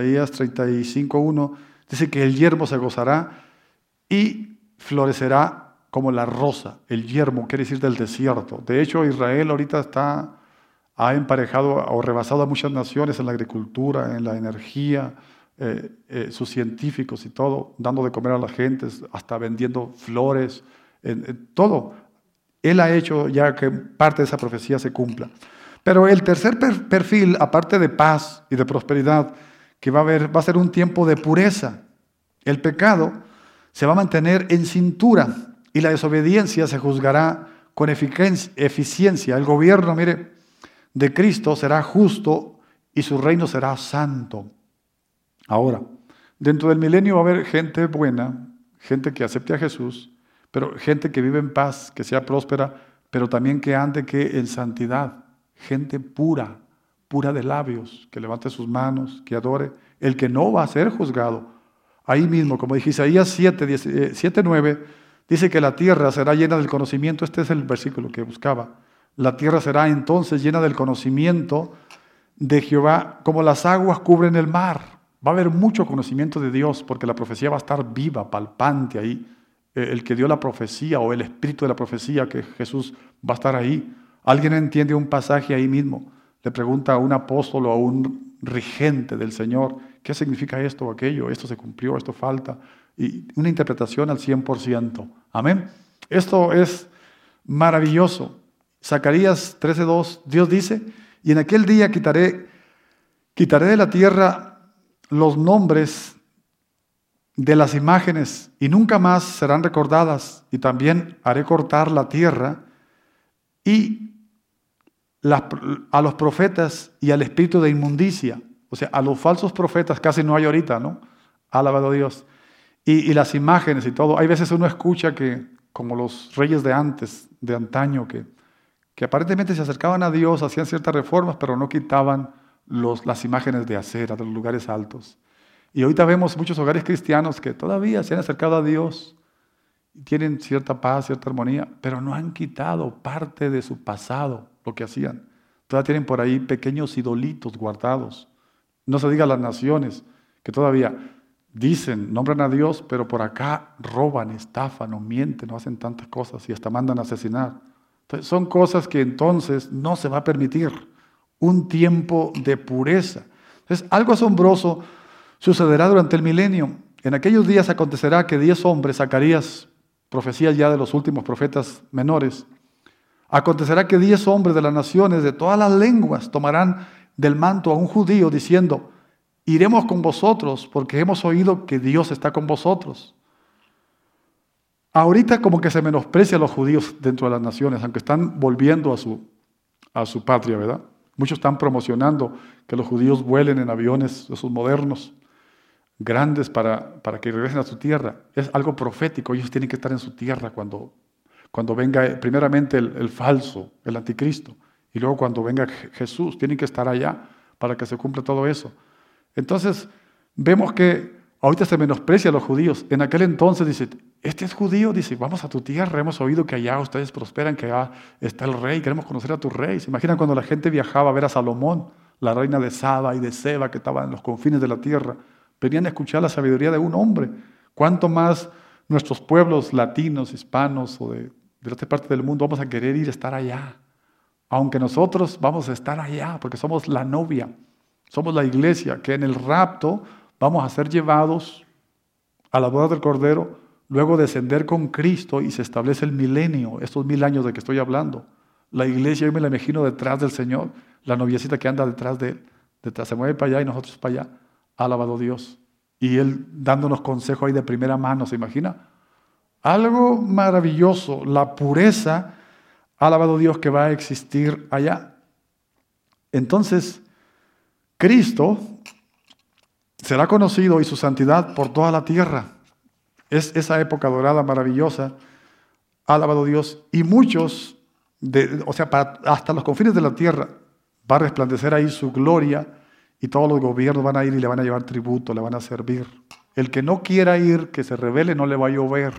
35:1 dice que el yermo se gozará y florecerá como la rosa. El yermo quiere decir del desierto. De hecho, Israel ahorita ha emparejado o rebasado a muchas naciones en la agricultura, en la energía, sus científicos y todo, dando de comer a las gentes, hasta vendiendo flores, en todo. Él ha hecho ya que parte de esa profecía se cumpla. Pero el tercer perfil, aparte de paz y de prosperidad, que va a ser un tiempo de pureza. El pecado se va a mantener en cintura y la desobediencia se juzgará con eficiencia. El gobierno, mire, de Cristo será justo y su reino será santo. Ahora, dentro del milenio va a haber gente buena, gente que acepte a Jesús, pero gente que vive en paz, que sea próspera, pero también que ande en santidad. Gente pura de labios, que levante sus manos, que adore. El que no va a ser juzgado. Ahí mismo, como dije, Isaías 7:9, dice que la tierra será llena del conocimiento. Este es el versículo que buscaba. La tierra será entonces llena del conocimiento de Jehová, como las aguas cubren el mar. Va a haber mucho conocimiento de Dios, porque la profecía va a estar viva, palpante ahí. El que dio la profecía o el espíritu de la profecía, que Jesús va a estar ahí. Alguien entiende un pasaje ahí mismo, le pregunta a un apóstol o a un regente del Señor, ¿qué significa esto o aquello? Esto se cumplió, esto falta. Y una interpretación al 100%. Amén. Esto es maravilloso. Zacarías 13:2, Dios dice: y en aquel día quitaré de la tierra los nombres de las imágenes y nunca más serán recordadas, y también haré cortar la tierra y a los profetas y al espíritu de inmundicia. O sea, a los falsos profetas casi no hay ahorita, ¿no? Alabado Dios. Y las imágenes y todo. Hay veces uno escucha que, como los reyes de antes, de antaño, que aparentemente se acercaban a Dios, hacían ciertas reformas, pero no quitaban las imágenes de acera, de los lugares altos. Y ahorita vemos muchos hogares cristianos que todavía se han acercado a Dios, tienen cierta paz, cierta armonía, pero no han quitado parte de su pasado, lo que hacían. Todavía tienen por ahí pequeños idolitos guardados. No se diga las naciones, que todavía dicen, nombran a Dios, pero por acá roban, estafan o mienten o hacen tantas cosas y hasta mandan a asesinar. Entonces, son cosas que entonces no se va a permitir. Un tiempo de pureza. Entonces, algo asombroso sucederá durante el milenio. En aquellos días acontecerá que 10 hombres, Zacarías, profecía ya de los últimos profetas menores, acontecerá que 10 hombres de las naciones, de todas las lenguas, tomarán del manto a un judío diciendo, iremos con vosotros porque hemos oído que Dios está con vosotros. Ahorita como que se menosprecia a los judíos dentro de las naciones, aunque están volviendo a su patria, ¿verdad? Muchos están promocionando que los judíos vuelen en aviones esos modernos, grandes para que regresen a su tierra. Es algo profético, ellos tienen que estar en su tierra cuando venga primeramente el falso, el anticristo, y luego cuando venga Jesús, tienen que estar allá para que se cumpla todo eso. Entonces, vemos que ahorita se menosprecia a los judíos. En aquel entonces dice, este es judío, dice, vamos a tu tierra, hemos oído que allá ustedes prosperan, que allá está el rey, queremos conocer a tu rey. ¿Se imaginan cuando la gente viajaba a ver a Salomón, la reina de Saba y de Seba, que estaban en los confines de la tierra? Venían a escuchar la sabiduría de un hombre. ¿Cuánto más nuestros pueblos latinos, hispanos o de otra parte del mundo vamos a querer ir a estar allá? Aunque nosotros vamos a estar allá, porque somos la novia, somos la iglesia, que en el rapto vamos a ser llevados a la boda del Cordero, luego descender con Cristo y se establece el milenio, estos 1000 años de que estoy hablando. La iglesia, yo me la imagino detrás del Señor, la noviecita que anda detrás de Él, se mueve para allá y nosotros para allá, alabado Dios. Y Él dándonos consejo ahí de primera mano, ¿se imagina? Algo maravilloso, la pureza, alabado Dios, que va a existir allá. Entonces, Cristo será conocido y su santidad por toda la tierra. Es esa época dorada maravillosa, alabado Dios, y muchos, hasta los confines de la tierra, va a resplandecer ahí su gloria y todos los gobiernos van a ir y le van a llevar tributo, le van a servir. El que no quiera ir, que se rebele, no le va a llover.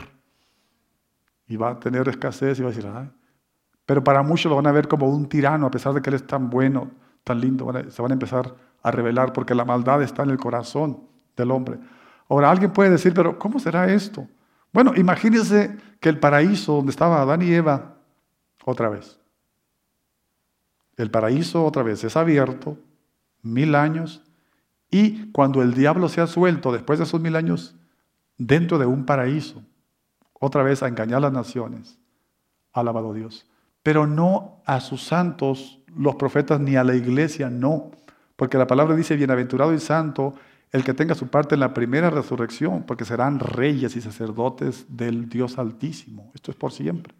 Y va a tener escasez y va a decir, ay. Pero para muchos lo van a ver como un tirano, a pesar de que él es tan bueno, tan lindo, se van a empezar a rebelar porque la maldad está en el corazón del hombre. Ahora, alguien puede decir, pero ¿cómo será esto? Bueno, imagínense que el paraíso donde estaba Adán y Eva, otra vez. El paraíso otra vez es abierto, 1000 años, y cuando el diablo sea suelto después de esos 1000 años, dentro de un paraíso, otra vez a engañar a las naciones, alabado Dios. Pero no a sus santos, los profetas, ni a la iglesia, no. Porque la palabra dice, bienaventurado y santo el que tenga su parte en la primera resurrección, porque serán reyes y sacerdotes del Dios Altísimo. Esto es por siempre.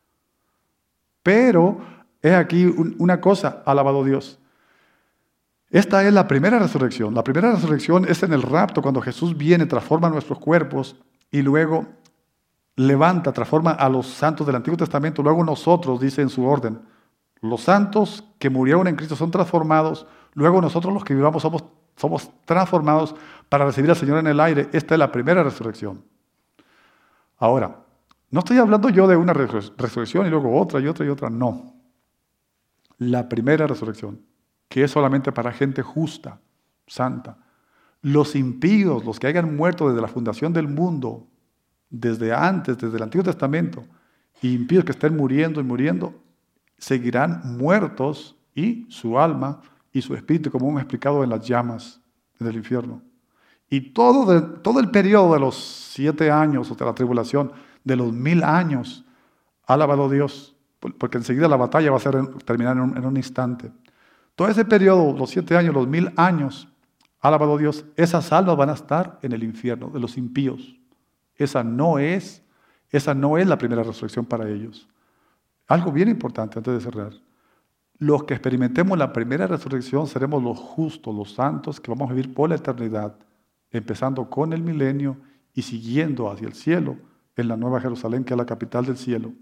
Pero, es aquí una cosa, alabado Dios. Esta es la primera resurrección. La primera resurrección es en el rapto, cuando Jesús viene, transforma nuestros cuerpos y luego levanta, transforma a los santos del Antiguo Testamento. Luego nosotros, dice en su orden, los santos que murieron en Cristo son transformados. Luego nosotros los que vivamos somos transformados para recibir al Señor en el aire. Esta es la primera resurrección. Ahora, no estoy hablando yo de una resurrección y luego otra y otra y otra. No. La primera resurrección, que es solamente para gente justa, santa. Los impíos, los que hayan muerto desde la fundación del mundo, desde antes, desde el Antiguo Testamento, y impíos que estén muriendo y muriendo, seguirán muertos y su alma y su espíritu, como hemos explicado, en las llamas del infierno. Y todo el periodo de los 7 años, o de la tribulación, de los 1000 años, alabado Dios, porque enseguida la batalla va a terminar en un instante. Todo ese periodo, los 7 años, los 1000 años, alabado Dios, esas almas van a estar en el infierno de los impíos. Esa no es la primera resurrección para ellos. Algo bien importante antes de cerrar. Los que experimentemos la primera resurrección seremos los justos, los santos, que vamos a vivir por la eternidad, empezando con el milenio y siguiendo hacia el cielo, en la Nueva Jerusalén, que es la capital del cielo.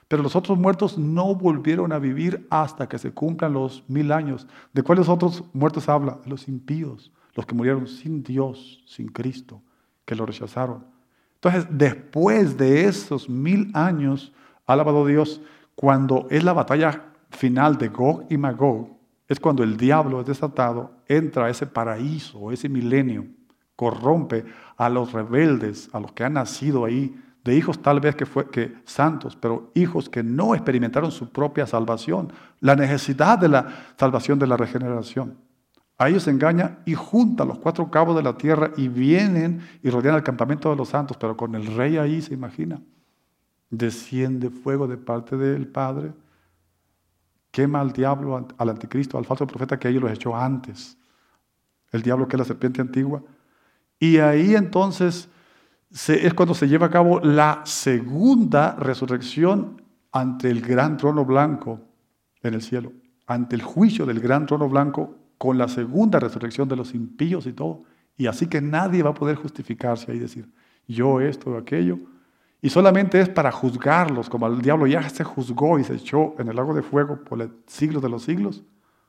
Pero los otros muertos no volvieron a vivir hasta que se cumplan los 1000 años. ¿De cuáles otros muertos habla? De los impíos, los que murieron sin Dios, sin Cristo, que lo rechazaron. Entonces, después de esos 1000 años, alabado Dios, cuando es la batalla final de Gog y Magog, es cuando el diablo es desatado, entra a ese paraíso, ese milenio, corrompe a los rebeldes, a los que han nacido ahí, de hijos tal vez que santos, pero hijos que no experimentaron su propia salvación, la necesidad de la salvación, de la regeneración. A ellos se engaña y junta los 4 cabos de la tierra y vienen y rodean el campamento de los santos, pero con el rey ahí, se imagina. Desciende fuego de parte del Padre, quema al diablo, al anticristo, al falso profeta que ellos los echó antes. El diablo que es la serpiente antigua. Y ahí entonces es cuando se lleva a cabo la segunda resurrección ante el gran trono blanco en el cielo. Ante el juicio del gran trono blanco con la segunda resurrección de los impíos y todo. Y así que nadie va a poder justificarse ahí y decir, yo esto o aquello. Y solamente es para juzgarlos, como el diablo ya se juzgó y se echó en el lago de fuego por los siglos de los siglos.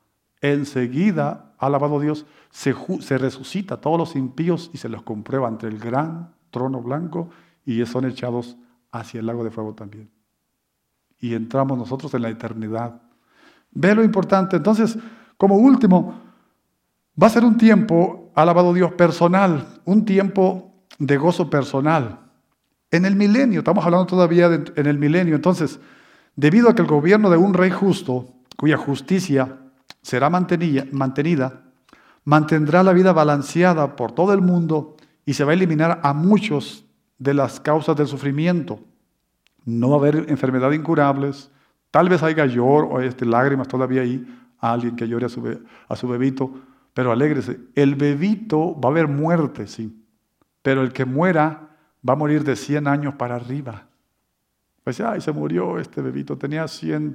Enseguida, alabado Dios, se resucita a todos los impíos y se los comprueba ante el gran trono blanco y son echados hacia el lago de fuego también. Y entramos nosotros en la eternidad. Ve lo importante. Entonces, como último, va a ser un tiempo, alabado Dios, personal, un tiempo de gozo personal. En el milenio, estamos hablando todavía en el milenio, entonces, debido a que el gobierno de un rey justo, cuya justicia será mantenida, mantendrá la vida balanceada por todo el mundo y se va a eliminar a muchos de las causas del sufrimiento. No va a haber enfermedad incurables, tal vez haya llor o lágrimas todavía ahí, a alguien que llore a su bebito, pero alégrese. El bebito va a haber muerte, sí, pero el que muera va a morir de 100 años para arriba. Pues, ay, se murió este bebito, tenía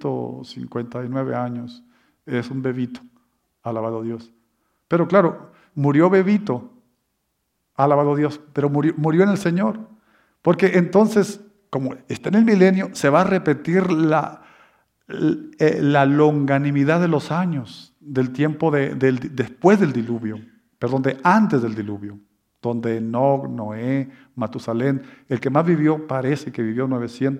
159 años, es un bebito, alabado Dios. Pero claro, murió bebito, alabado Dios, pero murió en el Señor. Porque entonces, como está en el milenio, se va a repetir la longanimidad de los años, del tiempo después del diluvio, de antes del diluvio, donde Enoc, Noé, Matusalén, el que más vivió parece que vivió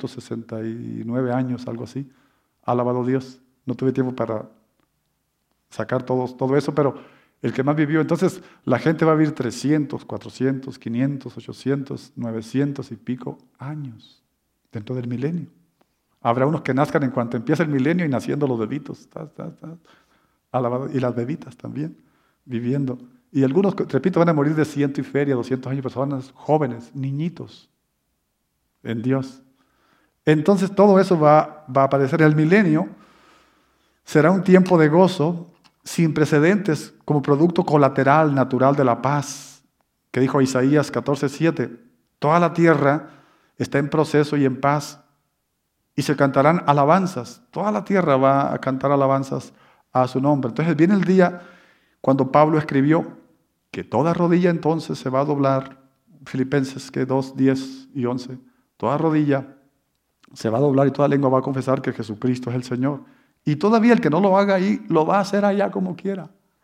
969 años, algo así. Alabado Dios, no tuve tiempo para sacar todo eso, pero el que más vivió, entonces la gente va a vivir 300, 400, 500, 800, 900 y pico años dentro del milenio. Habrá unos que nazcan en cuanto empieza el milenio y naciendo los bebitos, alabado, y las bebitas también, viviendo. Y algunos, repito, van a morir de 100 y feria, 200 años, personas jóvenes, niñitos, en Dios. Entonces todo eso va a aparecer. El milenio será un tiempo de gozo sin precedentes como producto colateral natural de la paz, que dijo Isaías 14:7. Toda la tierra está en proceso y en paz, y se cantarán alabanzas. Toda la tierra va a cantar alabanzas a su nombre. Entonces viene el día cuando Pablo escribió que toda rodilla entonces se va a doblar, Filipenses 2, 10 y 11, toda rodilla se va a doblar y toda lengua va a confesar que Jesucristo es el Señor. Y todavía el que no lo haga ahí, lo va a hacer allá como quiera.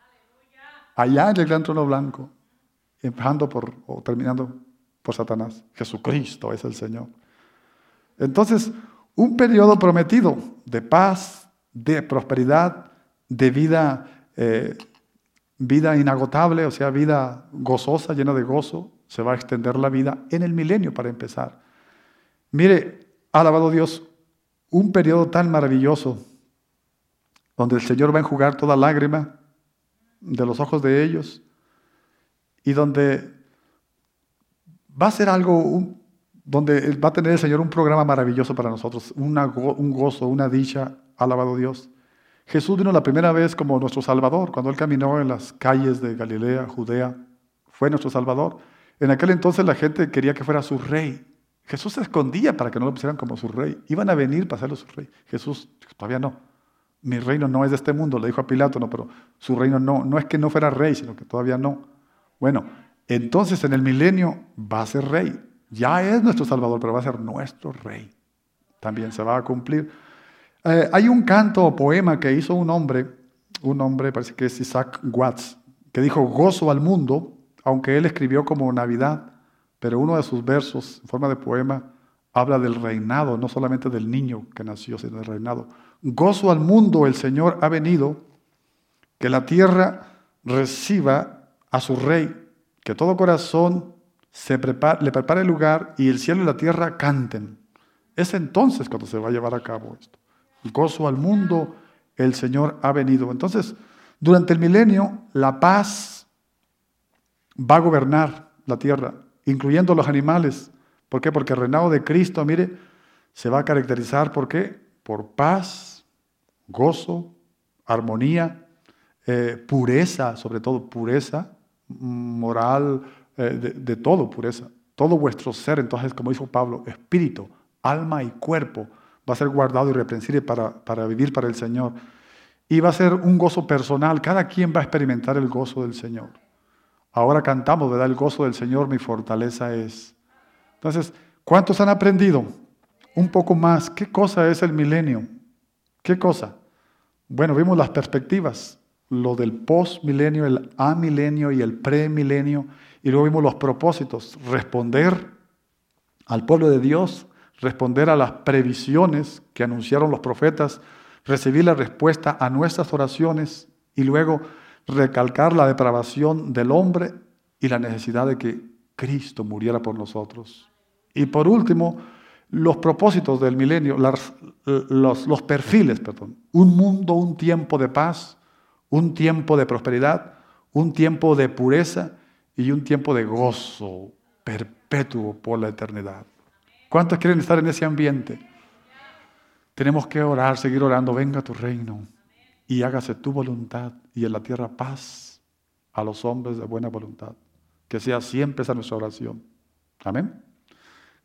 Allá en el gran trono blanco, empezando o terminando por Satanás. Jesucristo es el Señor. Entonces, un periodo prometido de paz, de prosperidad, de vida inagotable, o sea, vida gozosa, llena de gozo. Se va a extender la vida en el milenio para empezar. Mire, alabado Dios, un periodo tan maravilloso donde el Señor va a enjugar toda lágrima de los ojos de ellos y donde va a ser algo, donde va a tener el Señor un programa maravilloso para nosotros, un gozo, una dicha, alabado Dios. Jesús vino la primera vez como nuestro Salvador, cuando Él caminó en las calles de Galilea, Judea, fue nuestro Salvador. En aquel entonces la gente quería que fuera su rey. Jesús se escondía para que no lo pusieran como su rey. Iban a venir para hacerlo su rey. Jesús, todavía no. Mi reino no es de este mundo, le dijo a Pilato, no, pero su reino no es que no fuera rey, sino que todavía no. Bueno, entonces en el milenio va a ser rey. Ya es nuestro Salvador, pero va a ser nuestro rey. también se va a cumplir. Hay un canto o poema que hizo un hombre, parece que es Isaac Watts, que dijo gozo al mundo, aunque él escribió como Navidad, pero uno de sus versos, en forma de poema, habla del reinado, no solamente del niño que nació, sino del reinado. Gozo al mundo, el Señor ha venido, que la tierra reciba a su rey, que todo corazón le prepare el lugar y el cielo y la tierra canten. Es entonces cuando se va a llevar a cabo esto. Gozo al mundo, el Señor ha venido. Entonces, durante el milenio, la paz va a gobernar la tierra, incluyendo los animales. ¿Por qué? Porque el reinado de Cristo, mire, se va a caracterizar, ¿por qué? Por paz, gozo, armonía, pureza, sobre todo pureza moral, de todo, pureza. Todo vuestro ser, entonces, como dijo Pablo, espíritu, alma y cuerpo, va a ser guardado irreprensible para vivir para el Señor. Y va a ser un gozo personal. Cada quien va a experimentar el gozo del Señor. Ahora cantamos, ¿verdad? El gozo del Señor, mi fortaleza es. Entonces, ¿cuántos han aprendido? Un poco más. ¿Qué cosa es el milenio? ¿Qué cosa? Bueno, vimos las perspectivas. Lo del post-milenio, el amilenio y el pre-milenio. Y luego vimos los propósitos. Responder al pueblo de Dios, responder a las previsiones que anunciaron los profetas, recibir la respuesta a nuestras oraciones y luego recalcar la depravación del hombre y la necesidad de que Cristo muriera por nosotros. Y por último, los propósitos del milenio, los perfiles, perdón. Un mundo, un tiempo de paz, un tiempo de prosperidad, un tiempo de pureza y un tiempo de gozo perpetuo por la eternidad. ¿Cuántos quieren estar en ese ambiente? Tenemos que orar, seguir orando. Venga tu reino y hágase tu voluntad y en la tierra paz a los hombres de buena voluntad. Que sea siempre esa nuestra oración. Amén.